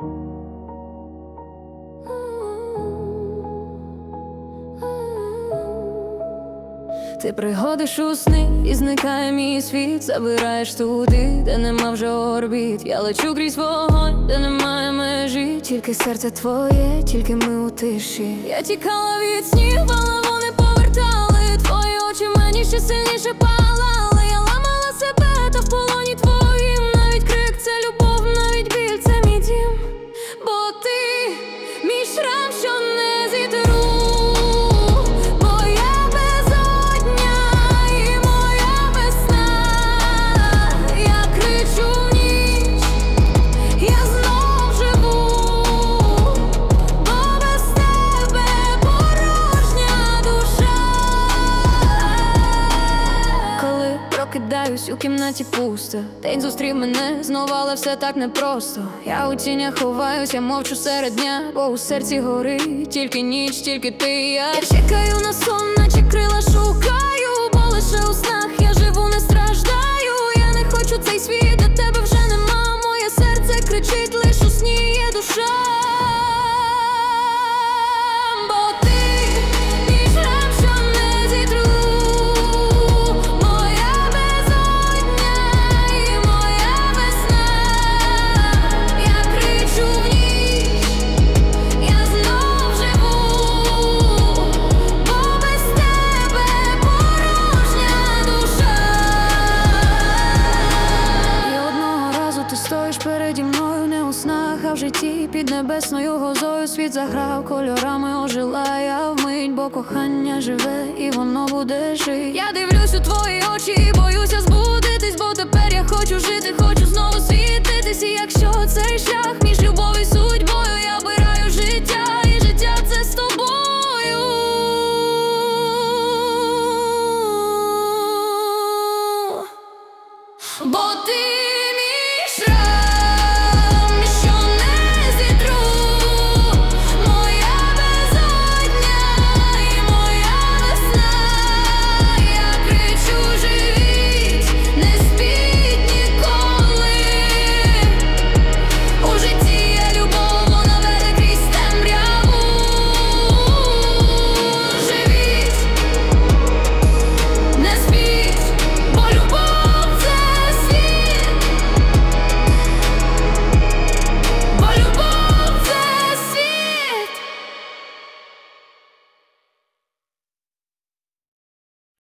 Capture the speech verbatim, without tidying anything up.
Ти приходиш у сни і зникає мій світ. Забираєш туди, де нема вже орбіт. Я лечу крізь вогонь, де немає межі. Тільки серце твоє, тільки ми у тиші. Я тікала від снів, але вони повертали. Твої очі мені ще сильніше палали. Я ламала себе, та в полоні твоїм. Навіть крик – це любов, навіть біль – це мій дім. Бо ти – мій шрам, що не зітру. Кидаюсь, у кімнаті пусто. День зустрів мене знов, але все так непросто. Я у тінях ховаюсь, я мовчу серед дня, бо у серці горить тільки ніч, тільки ти і я. Я чекаю на сон, наче крила шукаю, бо лише у снах я живу, не страждаю. Я не хочу цей світ, де тебе вже нема. Моє серце кричить, лиш у сні є душа. Переді мною не у снах, а в житті під небесною грозою світ заграв кольорами, ожила я вмить, бо кохання живе і воно буде жить. Я дивлюсь у твої очі і боюся збудитись, бо тепер я хочу жити, хочу знову світитись. І якщо цей шлях між любов'ю і судьбою, я обираю життя, і життя це з тобою. Бо ти